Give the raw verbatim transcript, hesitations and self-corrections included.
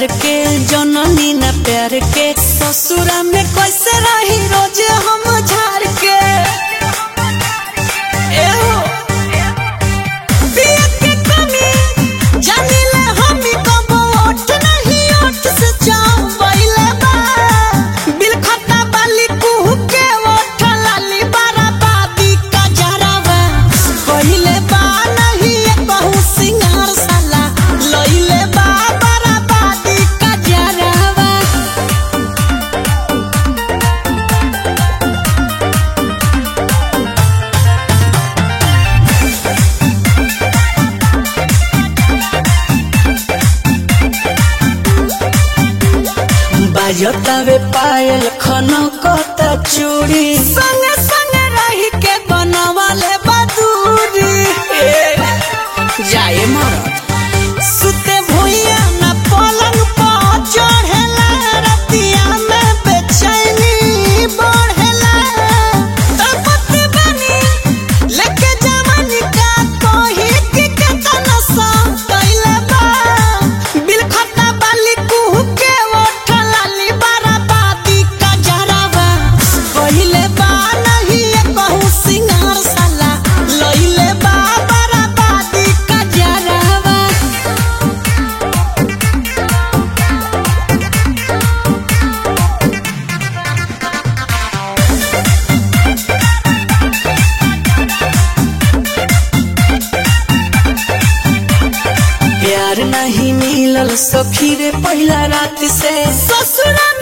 प्यार के जननी न प्यार के ससुरा में कैसे रही रोज हम झाड़ के एहो पिया के कमी जानिले हम कबो ओठ नहीं ओठ से चावैले बा बिल खाता बाली कुहू के ओठ लाली बराबादी का जरावा कहिले बा नहीं कहू सिंगार साला लइले बा बराबादी का जरावा बाजतावे पायल खनकता चूड़ी संगे संगे रही के बनवाले बदूरी जाए मरद सुते भुइया न पलंग पर चढ़ेला रतिया में बेचैनी बढ़ेला तड़पत बनी लेके जवानी का कोही के केतना सा कइले बा बिल खाता बाली कुहू के ओठ लाली बराबादी का जरावा कहिले बा नहीं कहू सिंगार साला लइले बा बराबादी का जरावा प्यार नहीं मिलल सखी रे पहला रात से ससुरा